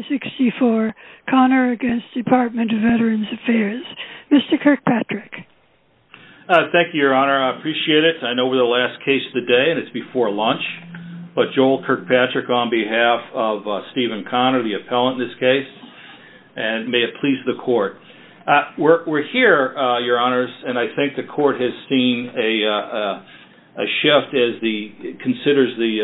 2164 Connor against Department of Veterans Affairs. Mr. Kirkpatrick. Thank you, Your Honor. I appreciate it. I know we're the last case of the day, and it's before lunch. But Joel Kirkpatrick on behalf of Stephen Connor, the appellant in this case, and may it please the court. We're here, Your Honors, and I think the court has seen a shift as considers the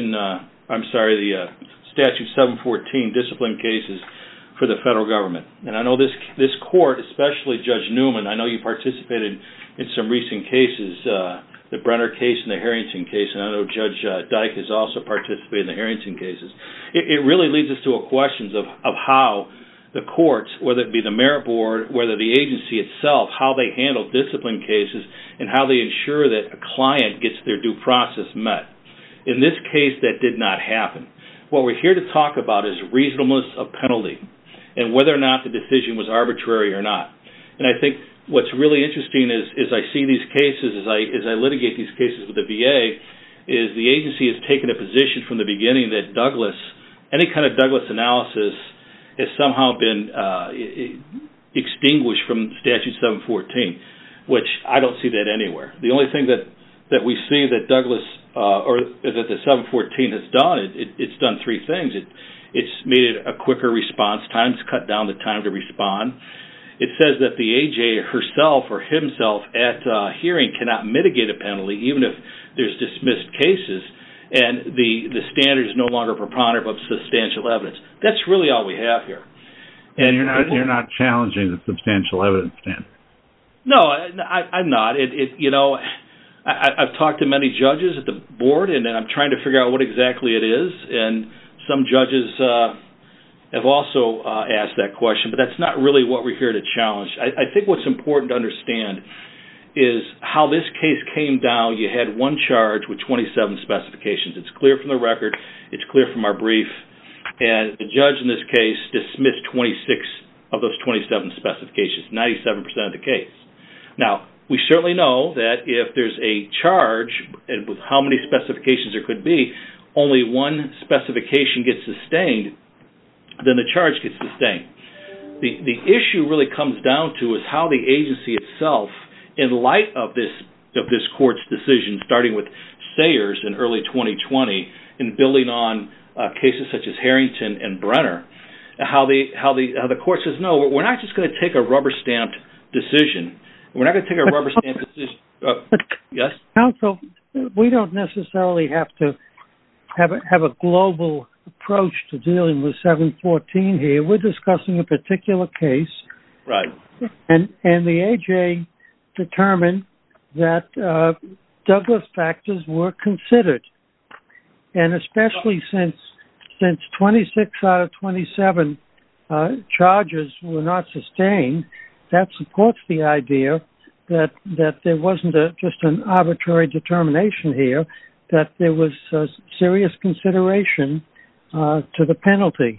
Statute 714 discipline cases for the federal government. And I know this court, especially Judge Newman, I know you participated in some recent cases, the Brenner case and the Harrington case, and I know Judge Dyke has also participated in the Harrington cases. It really leads us to a question of how the courts, whether it be the merit board, whether the agency itself, how they handle discipline cases and how they ensure that a client gets their due process met. In this case, that did not happen. What we're here to talk about is reasonableness of penalty and whether or not the decision was arbitrary or not. And I think what's really interesting is I see these cases, as I litigate these cases with the VA, is the agency has taken a position from the beginning that any kind of Douglas analysis has somehow been extinguished from Statute 714, which I don't see that anywhere. The only thing that we see that Douglas or that the 714 has done, it's done three things. It's made it a quicker response time. It's cut down the time to respond. It says that the AJ herself or himself at hearing cannot mitigate a penalty even if there's dismissed cases, and the standard is no longer preponderant of substantial evidence. That's really all we have here. And you're not challenging the substantial evidence standard. No, I'm not. I've talked to many judges at the board, and I'm trying to figure out what exactly it is. And some judges have also asked that question, but that's not really what we're here to challenge. I think what's important to understand is how this case came down. You had one charge with 27 specifications. It's clear from the record. It's clear from our brief. And the judge in this case dismissed 26 of those 27 specifications, 97% of the case. Now, we certainly know that if there's a charge, and with how many specifications there could be, only one specification gets sustained, then the charge gets sustained. The issue really comes down to is how the agency itself, in light of this court's decision, starting with Sayers in early 2020, and building on cases such as Harrington and Brenner, how the court says, no, we're not just going to take a rubber-stamped decision. We're not going to take a rubber-stamped decision. Yes? Counsel, we don't necessarily have to have a global approach to dealing with 714 here. We're discussing a particular case. Right. And the AJ determined that Douglas factors were considered. And especially since 26 out of 27 charges were not sustained, that supports the idea that there wasn't just an arbitrary determination here, that there was serious consideration to the penalty.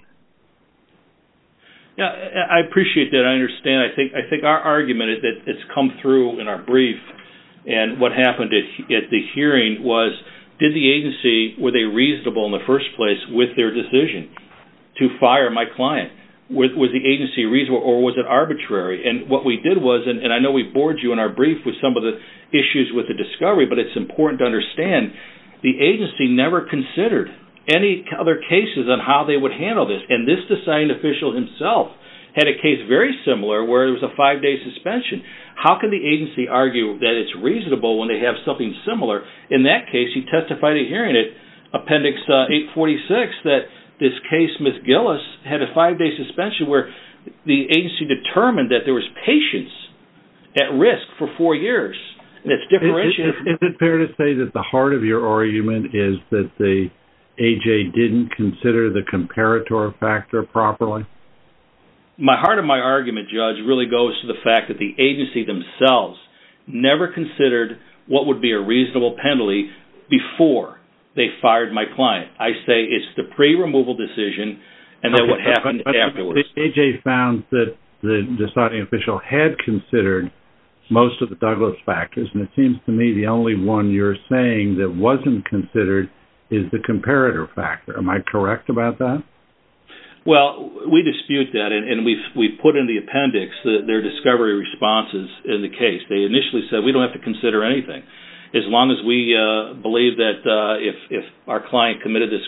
Yeah, I appreciate that. I understand. I think our argument is that it's come through in our brief, and what happened at the hearing was, did the agency, were they reasonable in the first place with their decision to fire my client? Was the agency reasonable, or was it arbitrary? And what we did was, and I know we bored you in our brief with some of the issues with the discovery, but it's important to understand the agency never considered any other cases on how they would handle this. And this deciding official himself had a case very similar where it was a 5-day suspension. How can the agency argue that it's reasonable when they have something similar? In that case, he testified at hearing it, Appendix 846, that this case, Ms. Gillis, had a 5-day suspension where the agency determined that there was patients at risk for 4 years. And it's differentiated. Is it fair to say that the heart of your argument is that the AJ didn't consider the comparator factor properly? My heart of my argument, Judge, really goes to the fact that the agency themselves never considered what would be a reasonable penalty before they fired my client. I say it's the pre-removal decision and then what happened afterwards. The AJ found that the deciding official had considered most of the Douglas factors, and it seems to me the only one you're saying that wasn't considered is the comparator factor. Am I correct about that? Well, we dispute that, and we've put in the appendix their discovery responses in the case. They initially said we don't have to consider anything, as long as we believe that if our client committed this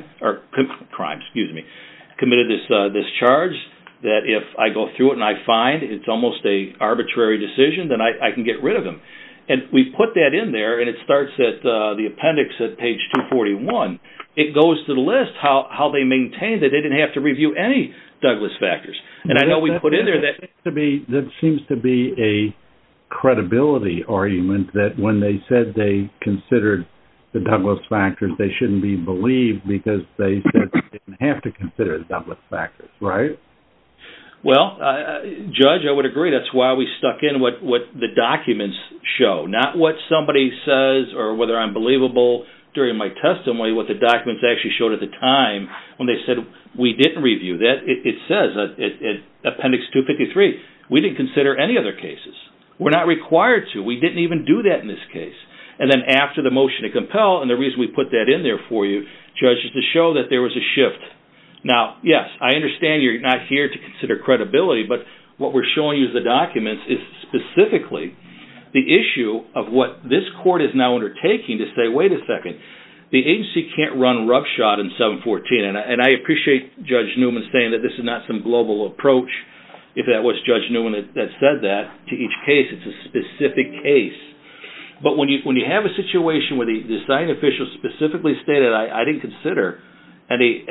committed this charge, that if I go through it and I find it's almost a arbitrary decision, then I can get rid of him. And we put that in there, and it starts at the appendix at page 241. It goes to the list how they maintained that they didn't have to review any Douglas factors. And I know we put in there that seems to be a credibility argument, that when they said they considered the Douglas factors, they shouldn't be believed because they said they didn't have to consider the Douglas factors, right? Well, Judge, I would agree. That's why we stuck in what the documents show, not what somebody says or whether I'm believable during my testimony, what the documents actually showed at the time when they said we didn't review that. It says at Appendix 253, we didn't consider any other cases. We're not required to. We didn't even do that in this case. And then after the motion to compel, and the reason we put that in there for you, Judge, is to show that there was a shift. Now, yes, I understand you're not here to consider credibility, but what we're showing you as the documents is specifically the issue of what this court is now undertaking to say, wait a second, the agency can't run roughshod in 714. And I appreciate Judge Newman saying that this is not some global approach. If that was Judge Newman that said that, to each case, it's a specific case. But when you have a situation where the deciding official specifically stated, I didn't consider any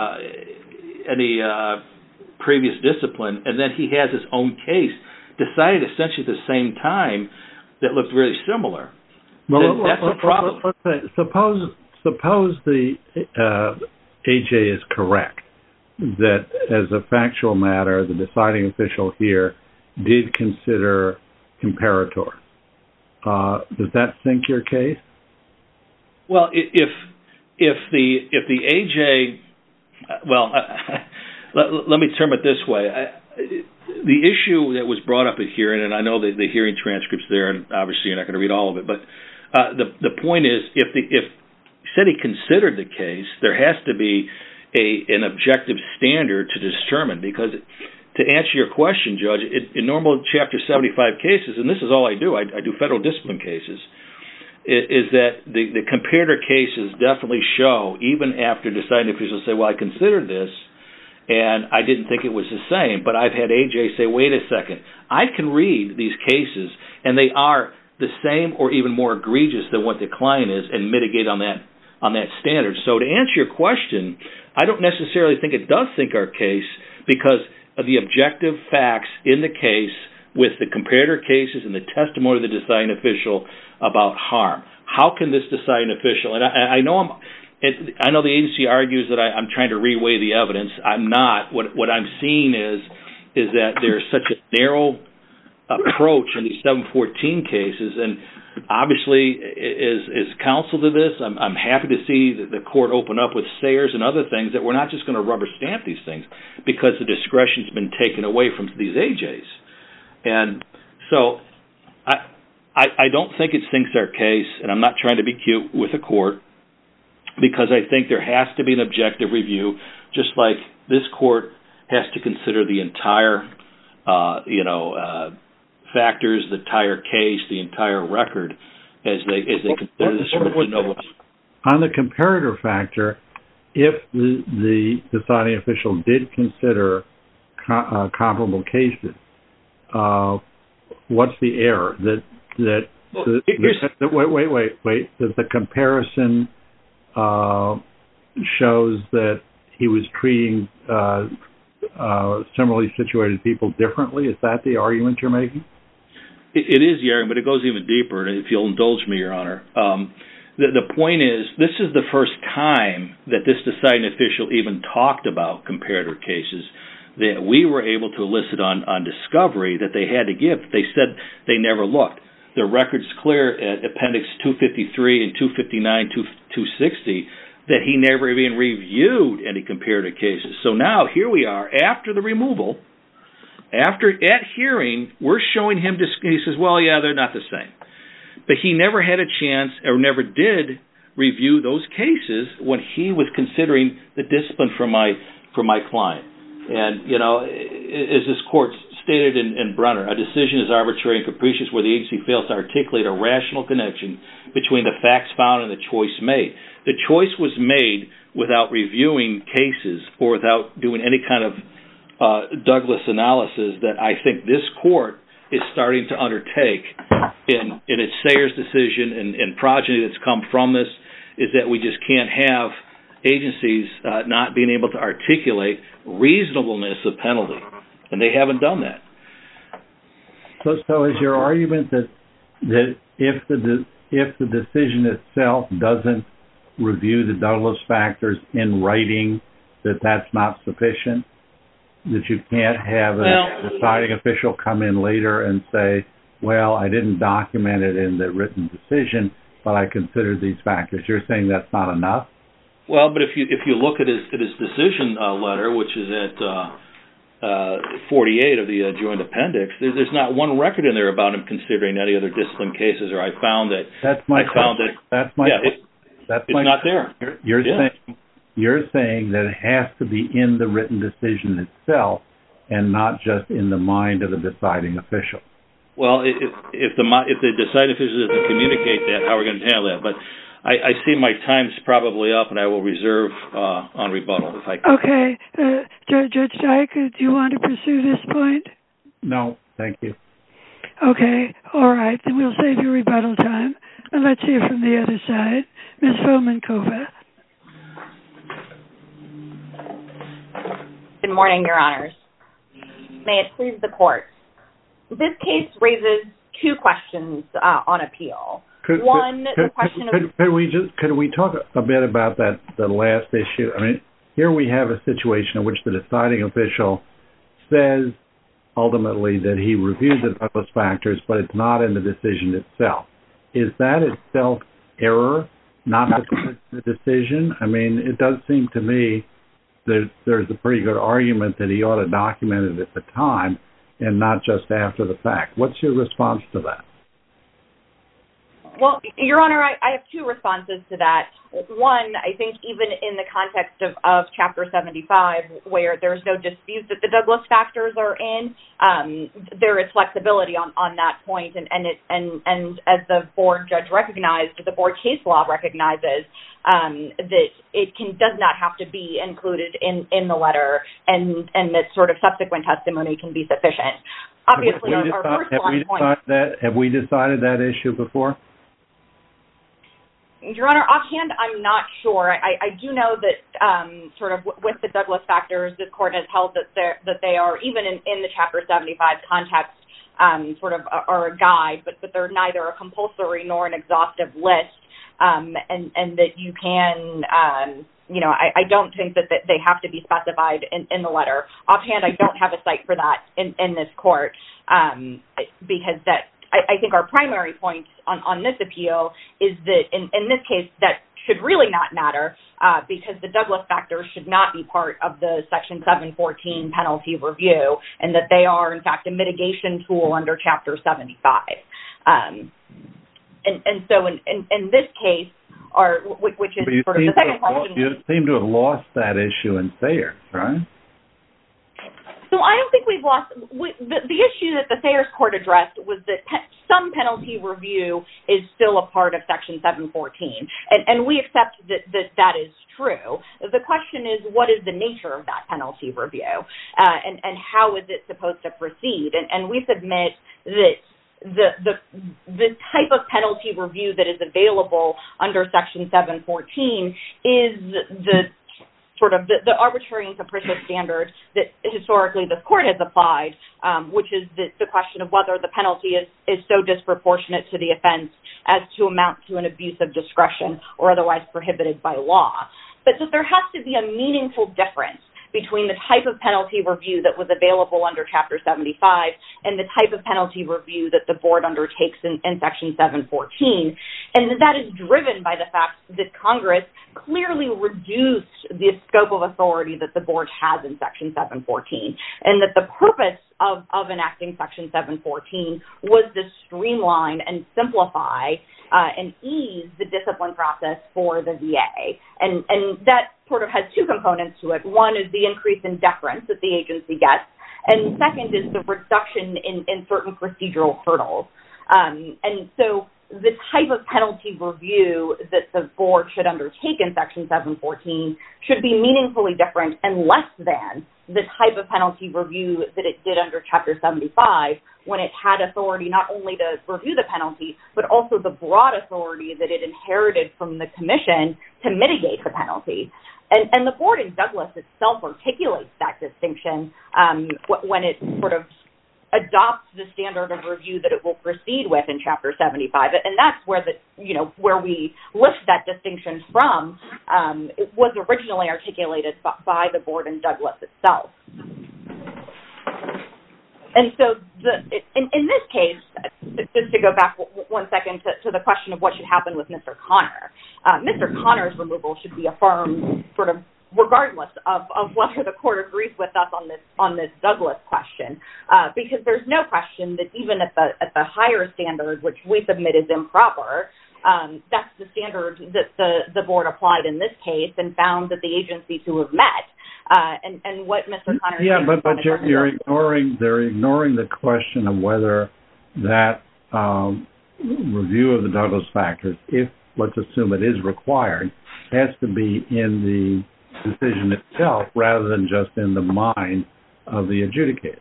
previous discipline, and then he has his own case decided essentially at the same time that looked really similar, then that's a problem. Suppose the AJ is correct, that as a factual matter, the deciding official here did consider comparator. Does that sink your case? Well, if the AJ, let me term it this way. The issue that was brought up at hearing, and I know that the hearing transcript's there, and obviously you're not going to read all of it, but the point is, if said he considered the case, there has to be an objective standard to determine, because to answer your question, Judge, in normal Chapter 75 cases, and this is all I do federal discipline cases, is that the comparator cases definitely show, even after deciding officials say, well, I considered this, and I didn't think it was the same, but I've had AJ say, wait a second, I can read these cases, and they are the same or even more egregious than what the client is, and mitigate on that standard. So to answer your question, I don't necessarily think it does sink our case, because of the objective facts in the case with the comparator cases and the testimony of the deciding official about harm. How can this deciding official, and I know the agency argues that I'm trying to reweigh the evidence. I'm not. What I'm seeing is that there's such a narrow approach in these 714 cases, and obviously, as counsel to this, I'm happy to see the court open up with Sayers and other things, that we're not just going to rubber stamp these things because the discretion's been taken away from these AJs. And so I don't think it sinks our case, and I'm not trying to be cute with the court, because I think there has to be an objective review, just like this court has to consider the entire, factors, the entire case, the entire record, as they consider this from de novo. On the comparator factor, if the deciding official did consider comparable cases, what's the error? That the comparison shows that he was treating similarly situated people differently? Is that the argument you're making? It is the argument, but it goes even deeper, if you'll indulge me, Your Honor. The point is, this is the first time that this deciding official even talked about comparator cases that we were able to elicit on discovery that they had to give. They said they never looked. The record's clear at Appendix 253 and 259, 260, that he never even reviewed any comparator cases. So now, here we are, after the removal, at hearing, we're showing him, he says, well, yeah, they're not the same. But he never had a chance, or never did, review those cases when he was considering the discipline for my for my client. And, as this court stated in Brunner, a decision is arbitrary and capricious where the agency fails to articulate a rational connection between the facts found and the choice made. The choice was made without reviewing cases or without doing any kind of Douglas analysis that I think this court is starting to undertake in its Sayers decision and progeny that's come from this, is that we just can't have agencies not being able to articulate reasonableness of penalty, and they haven't done that. So is your argument that if the decision itself doesn't review the Douglas factors in writing, that's not sufficient? That you can't have a deciding official come in later and say, well, I didn't document it in the written decision, but I considered these factors. You're saying that's not enough? Well, but if you look at his decision letter, which is at 48 of the joint appendix, there's not one record in there about him considering any other discipline cases. Or I found that it's not there. You're saying that it has to be in the written decision itself and not just in the mind of the deciding official. Well, if the deciding official doesn't communicate that, how are we going to handle that? But I see my time's probably up, and I will reserve on rebuttal if I can. Okay. Judge Dyke, do you want to pursue this point? No, thank you. Okay. All right. Then we'll save your rebuttal time, and let's hear from the other side. Ms. Fomenkova. Good morning, Your Honors. May it please the Court. This case raises two questions on appeal. Could we talk a bit about the last issue? I mean, here we have a situation in which the deciding official says ultimately that he reviewed the Douglas factors, but it's not in the decision itself. Is that itself error, not the decision? I mean, it does seem to me that there's a pretty good argument that he ought to document it at the time and not just after the fact. What's your response to that? Well, Your Honor, I have two responses to that. One, I think even in the context of Chapter 75, where there's no dispute that the Douglas factors are in, there is flexibility on that point, and as the board judge recognized, the board case law recognizes that it does not have to be included in the letter, and that sort of subsequent testimony can be sufficient. Obviously, our first line point. Have we decided that issue before? Your Honor, offhand, I'm not sure. I do know that sort of with the Douglas factors, this court has held that they are, even in the Chapter 75 context, sort of are a guide, but they're neither a compulsory nor an exhaustive list, and that you can, I don't think that they have to be specified in the letter. Offhand, I don't have a cite for that in this court, because I think our primary point on this appeal is that in this case that should really not matter because the Douglas factors should not be part of the Section 714 penalty review, and that they are in fact a mitigation tool under Chapter 75. And so in this case, which is sort of the second question. You seem to have lost that issue in Sayers, right? So I don't think we've lost the issue that the Sayers court addressed was that some penalty review is still a part of Section 714, and we accept that is true. The question is, what is the nature of that penalty review, and how is it supposed to proceed? And we submit that the type of penalty review that is available under Section 714 is the sort of the arbitrary and capricious standard that historically this court has applied, which is the question of whether the penalty is so disproportionate to the offense as to amount to an abuse of discretion or otherwise prohibited by law. But that there has to be a meaningful difference between the type of penalty review that was available under Chapter 75 and the type of penalty review that the board undertakes in Section 714. And that is driven by the fact that Congress clearly reduced the scope of authority that the board has in Section 714, and that the purpose of enacting Section 714 was to streamline and simplify and ease the discipline process for the VA. And that sort of has two components to it. One is the increase in deference that the agency gets, and second is the reduction in certain procedural hurdles. And so the type of penalty review that the board should undertake in Section 714 should be meaningfully different and less than the type of penalty review that it did under Chapter 75 when it had authority not only to review the penalty, but also the broad authority that it inherited from the commission to mitigate the penalty. And the board in Douglas itself articulates that distinction when it sort of adopts the standard of review that it will proceed with in Chapter 75, and that's where where we lift that distinction from. It was originally articulated by the board in Douglas itself. And so, in this case, just to go back one second to the question of what should happen with Mr. Conner, Mr. Conner's removal should be affirmed sort of regardless of whether the court agrees with us on this Douglas question, because there's no question that even at the higher standard, which we submit is improper, that's the standard that the board applied in this case and found that the agencies who have met. And what Mr. Conner but they're ignoring the question of whether that review of the Douglas factors, if let's assume it is required, has to be in the decision itself rather than just in the mind of the adjudicator.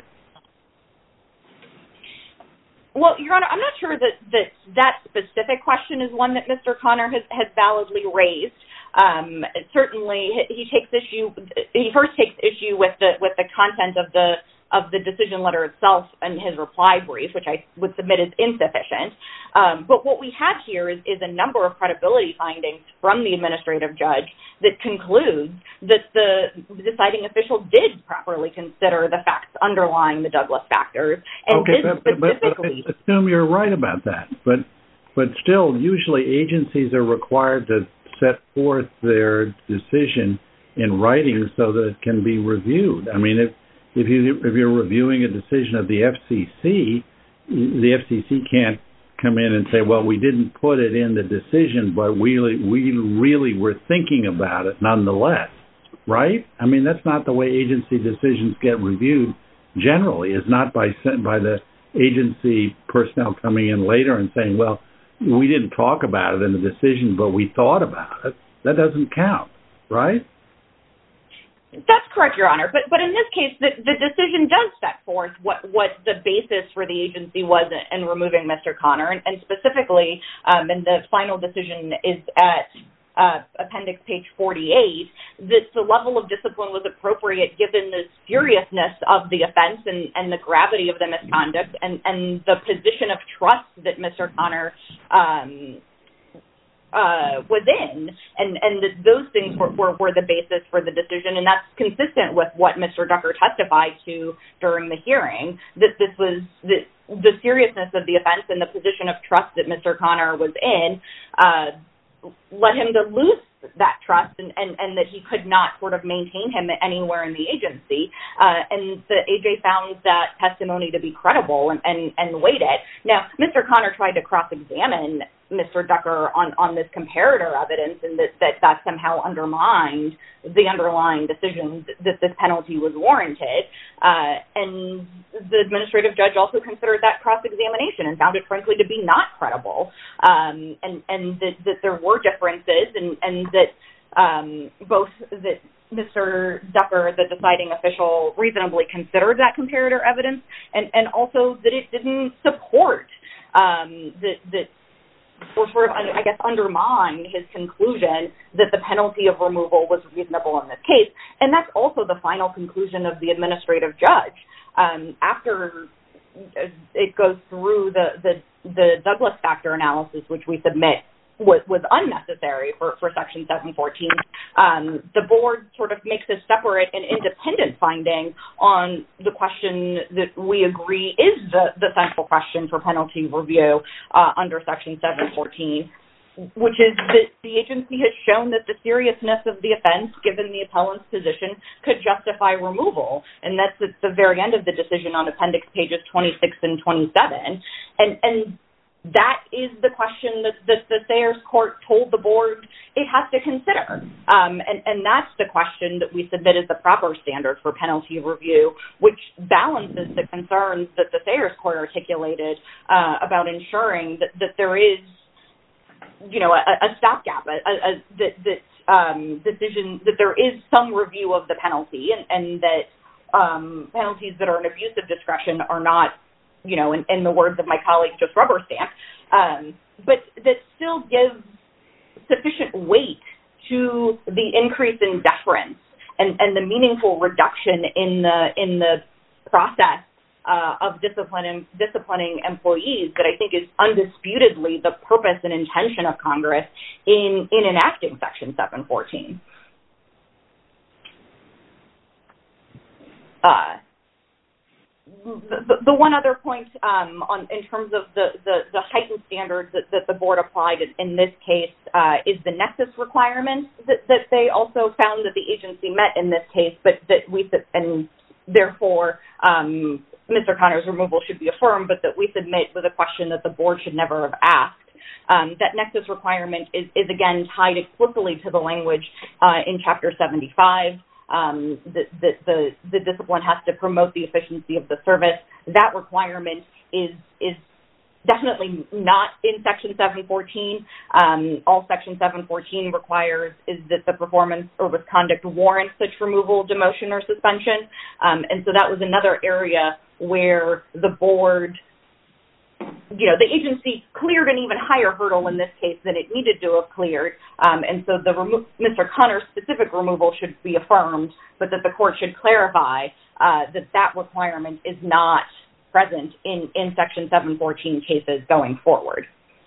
Well, Your Honor, I'm not sure that specific question is one that Mr. Conner has validly raised. Certainly, he first takes issue with the content of the decision letter itself and his reply brief, which I would submit is insufficient. But what we have here is a number of credibility findings from the administrative judge that concludes that the deciding official did properly consider the facts underlying the Douglas factors. And but assume you're right about that. But still, usually agencies are required to set forth their decision in writing so that it can be reviewed. I mean, if you're reviewing a decision of the FCC can't come in and say, well, we didn't put it in the decision, but we really were thinking about it nonetheless, right? I mean, that's not the way agency decisions get reviewed generally. It's not by the agency personnel coming in later and saying, well, we didn't talk about it in the decision, but we thought about it. That doesn't count, right? That's correct, Your Honor. But in this case, the decision does set forth what the basis for the agency was in removing Mr. Conner, and specifically, and the final decision is at appendix page 48, that the level of discipline was appropriate given the seriousness of the offense and the gravity of the misconduct and the position of trust that Mr. Conner was in, and those things were the basis for the decision, and that's consistent with what Mr. Ducker testified to during the hearing, that this was the seriousness of the offense and the position of trust that Mr. Conner was in led him to lose that trust and that he could not sort of maintain him anywhere in the agency. And the AJ found that testimony to be credible and weighed it. Now, Mr. Conner tried to cross-examine Mr. Ducker on this comparator evidence and that somehow undermined the underlying decision that this penalty was warranted. And the administrative judge also considered that cross-examination and found it, frankly, to be not credible. And that there were differences and that both that Mr. Ducker, the deciding official, reasonably considered that comparator evidence and also that it didn't support that or sort of, I guess, undermine his conclusion that the penalty of removal was reasonable in this case. And that's also the final conclusion of the administrative judge. After it goes through the Douglas factor analysis, which we submit was unnecessary for Section 714, the board sort of makes a separate and independent finding on the question that we agree is the central question for penalty review under Section 714, which is that the agency has shown that the seriousness of the offense, given the appellant's position, could justify removal. And that's at the very end of the decision on appendix pages 26 and 27. And that is the question that the Sayers Court told the board it has to consider. And that's the question that we submit as the proper standard for penalty review, which balances the concerns that the Sayers Court articulated about ensuring that there is, a stopgap, decision, that there is some review of the penalty, and that penalties that are an abuse of discretion are not, in the words of my colleague, just rubber stamp, but that still gives sufficient weight to the increase in deference and the meaningful reduction in the process of disciplining employees that I think is undisputedly the purpose and intention of Congress in enacting Section 714. The one other point in terms of the heightened standards that the board applied in this case is the nexus requirement that they also found that the agency met in this case, but that and therefore Mr. Connor's removal should be affirmed, but that we submit with a question that the board should never have asked. That nexus requirement is again tied explicitly to the language in Chapter 75. The discipline has to promote the efficiency of the service. That requirement is definitely not in Section 714. All Section 714 requires is that the performance or misconduct warrants such removal, demotion, or suspension. And so that was another area where the board, the agency cleared an even higher hurdle in this case than it needed to have cleared. And so Mr. Connor's specific removal should be affirmed, but that the court should clarify that requirement is not present in Section 714 cases going forward.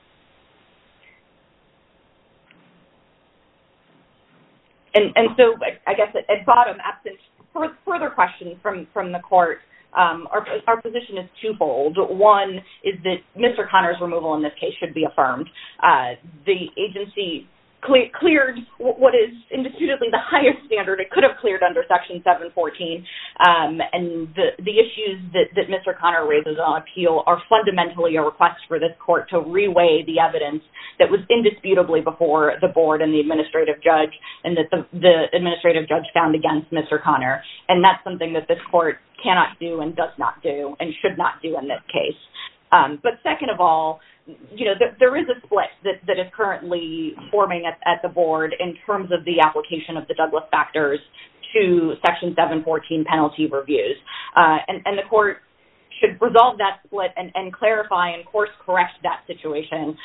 And so I guess at bottom, absent further questions from the court, our position is twofold. One is that Mr. Connor's removal in this case should be affirmed. The agency cleared what is indisputably the highest standard it could have cleared under Section 714, and the issues that Mr. Connor raises on appeal are fundamentally a request for this court to reweigh the evidence that was indisputably before the board and the administrative judge, and that the administrative judge found against Mr. Connor. And that's something that this court cannot do and does not do and should not do in this case. But second of all, there is a split that is currently forming at the board in terms of the application of the Douglas factors to Section 714 penalty reviews. And the court should resolve that split and clarify and course correct that situation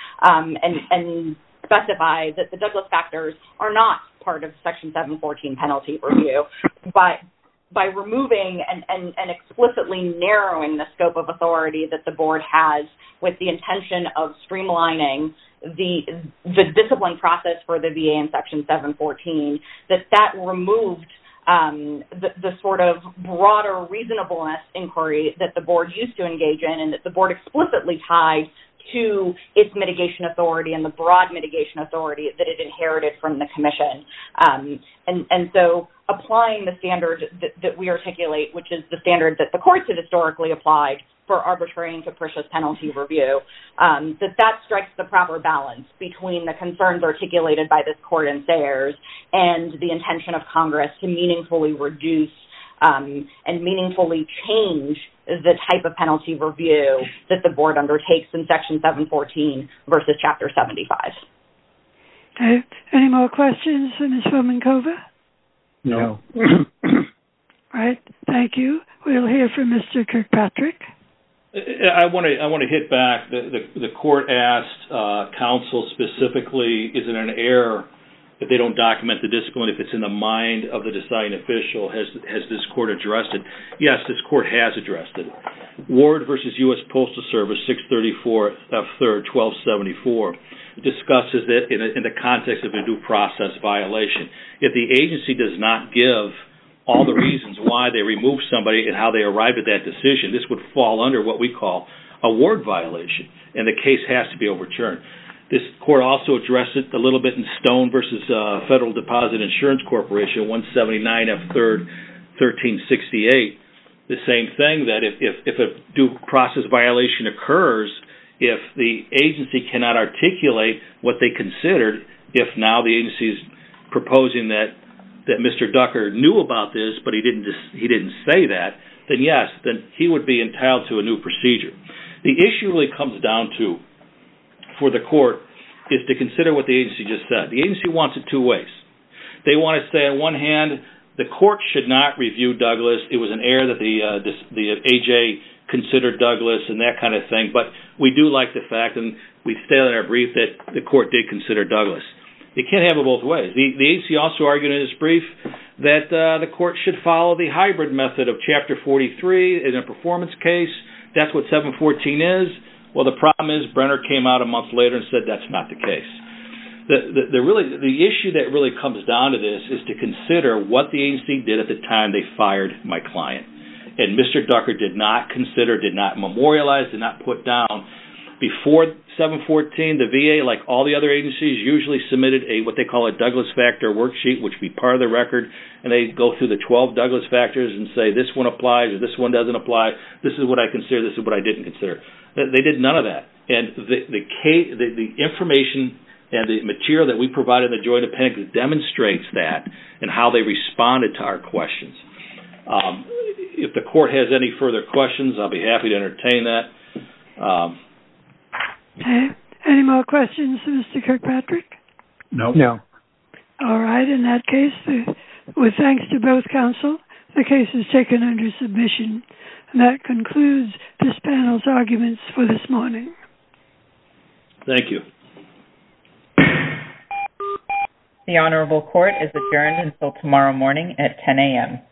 and specify that the Douglas factors are not part of Section 714 penalty review. By removing and explicitly narrowing the scope of authority that the board has with the intention of streamlining the discipline process for the VA in Section 714, that removed the sort of broader reasonableness inquiry that the board used to engage in, and that the board explicitly tied to its mitigation authority and the broad mitigation authority that it inherited from the commission. And so applying the standard that we articulate, which is the standard that the courts have historically applied for arbitrary and capricious penalty review, that strikes the proper balance between the concerns articulated by this court in Sayers and the intention of Congress to meaningfully reduce and meaningfully change the type of penalty review that the board undertakes in Section 714 versus Chapter 75. Okay. Any more questions for Ms. Fomenkova? No. All right. Thank you. We'll hear from Mr. Kirkpatrick. I want to hit back. The court asked counsel specifically, is it an error if they don't document the discipline if it's in the mind of the deciding official? Has this court addressed it? Yes, this court has addressed it. Ward versus U.S. Postal Service 634 F3rd 1274 discusses it in the context of a due process violation. If the agency does not give all the reasons why they removed somebody and how they arrived at that decision, this would fall under what we call a Ward violation, and the case has to be overturned. This court also addressed it a little bit in Stone versus Federal Deposit Insurance Corporation, 179 F3rd 1368. The same thing, that if a due process violation occurs if the agency cannot articulate what they considered, if now the agency is proposing that Mr. Ducker knew about this, but he didn't say that, then yes, then he would be entitled to a new procedure. The issue really comes down to, for the court, is to consider what the agency just said. The agency wants it two ways. They want to say, on one hand, the court should not review Douglas. It was an error that the AJ considered Douglas and that kind of thing. But we do like the fact, and we stated in our brief, that the court did consider Douglas. You can't have it both ways. The agency also argued in its brief that the court should follow the hybrid method of Chapter 43 in a performance case. That's what 714 is. Well, the problem is Brenner came out a month later and said that's not the case. The issue that really comes down to this is to consider what the agency did at the time they fired my client. And Mr. Ducker did not consider, did not memorialize, did not put down. Before 714, the VA, like all the other agencies, usually submitted what they call a Douglas factor worksheet, which would be part of the record, and they go through the 12 Douglas factors and say this one applies or this one doesn't apply. This is what I consider. This is what I didn't consider. They did none of that. And the information and the material that we provided in the Joint Appendix demonstrates that and how they responded to our questions. If the court has any further questions, I'll be happy to entertain that. Okay. Any more questions, Mr. Kirkpatrick? No. All right. In that case, with thanks to both counsel, the case is taken under submission. And that concludes this panel's arguments for this morning. Thank you. The Honorable Court is adjourned until tomorrow morning at 10 a.m.